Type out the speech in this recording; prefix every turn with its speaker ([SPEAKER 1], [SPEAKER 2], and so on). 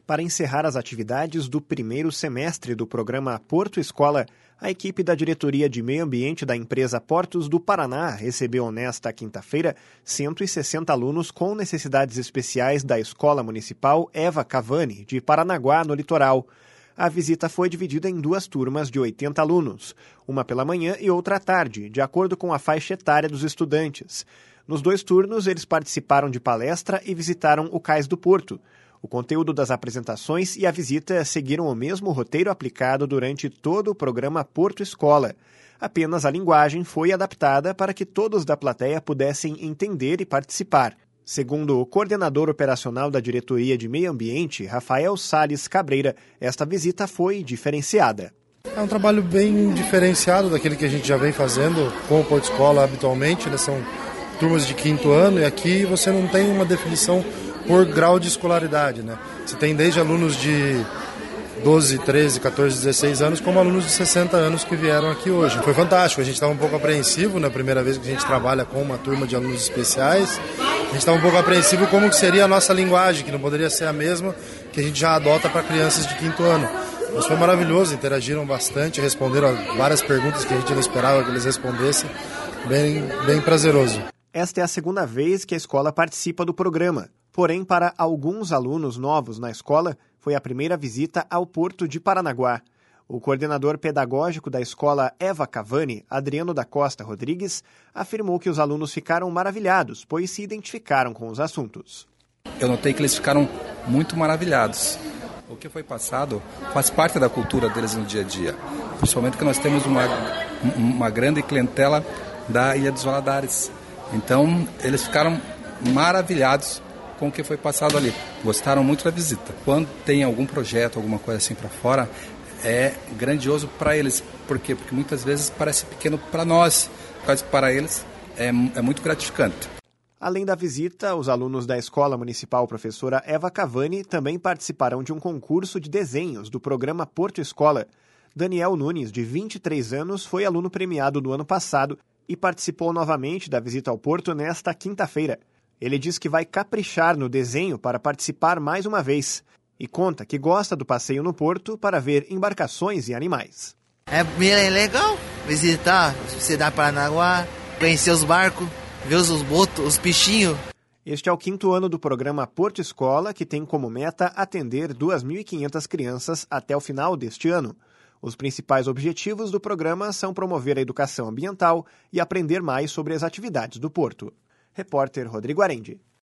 [SPEAKER 1] Para encerrar as atividades do primeiro semestre do programa Porto Escola, a equipe da Diretoria de Meio Ambiente da empresa Portos do Paraná recebeu nesta quinta-feira 160 alunos com necessidades especiais da Escola Municipal Eva Cavani, de Paranaguá, no litoral. A visita foi dividida em duas turmas de 80 alunos, uma pela manhã e outra à tarde, de acordo com a faixa etária dos estudantes. Nos dois turnos, eles participaram de palestra e visitaram o Cais do Porto. O conteúdo das apresentações e a visita seguiram o mesmo roteiro aplicado durante todo o programa Porto Escola. Apenas a linguagem foi adaptada para que todos da plateia pudessem entender e participar. Segundo o coordenador operacional da Diretoria de Meio Ambiente, Rafael Salles Cabreira, esta visita foi diferenciada.
[SPEAKER 2] É um trabalho bem diferenciado daquele que a gente já vem fazendo com o Porto Escola habitualmente, né? São turmas de quinto ano e aqui você não tem uma definição por grau de escolaridade, né? Você tem desde alunos de 12, 13, 14, 16 anos, como alunos de 60 anos que vieram aqui hoje. Foi fantástico, a gente estava um pouco apreensivo na primeira vez que a gente trabalha com uma turma de alunos especiais. A gente estava um pouco apreensivo como que seria a nossa linguagem, que não poderia ser a mesma que a gente já adota para crianças de quinto ano. Mas foi maravilhoso, interagiram bastante, responderam a várias perguntas que a gente não esperava que eles respondessem. Bem prazeroso.
[SPEAKER 1] Esta é a segunda vez que a escola participa do programa. Porém, para alguns alunos novos na escola, foi a primeira visita ao Porto de Paranaguá. O coordenador pedagógico da escola Eva Cavani, Adriano da Costa Rodrigues, afirmou que os alunos ficaram maravilhados, pois se identificaram com os assuntos.
[SPEAKER 3] Eu notei que eles ficaram muito maravilhados. O que foi passado faz parte da cultura deles no dia a dia. Principalmente que nós temos uma grande clientela da Ilha dos Valadares. Então, eles ficaram maravilhados com o que foi passado ali. Gostaram muito da visita. Quando tem algum projeto, alguma coisa assim para fora, é grandioso para eles. Por quê? Porque muitas vezes parece pequeno para nós, mas para eles é muito gratificante.
[SPEAKER 1] Além da visita, os alunos da Escola Municipal Professora Eva Cavani também participarão de um concurso de desenhos do programa Porto Escola. Daniel Nunes, de 23 anos, foi aluno premiado no ano passado e participou novamente da visita ao Porto nesta quinta-feira. Ele diz que vai caprichar no desenho para participar mais uma vez e conta que gosta do passeio no Porto para ver embarcações e animais.
[SPEAKER 4] É bem legal visitar a cidade de Paranaguá, conhecer os barcos, ver os botos, os peixinhos.
[SPEAKER 1] Este é o quinto ano do programa Porto Escola, que tem como meta atender 2.500 crianças até o final deste ano. Os principais objetivos do programa são promover a educação ambiental e aprender mais sobre as atividades do Porto. Repórter Rodrigo Arendi.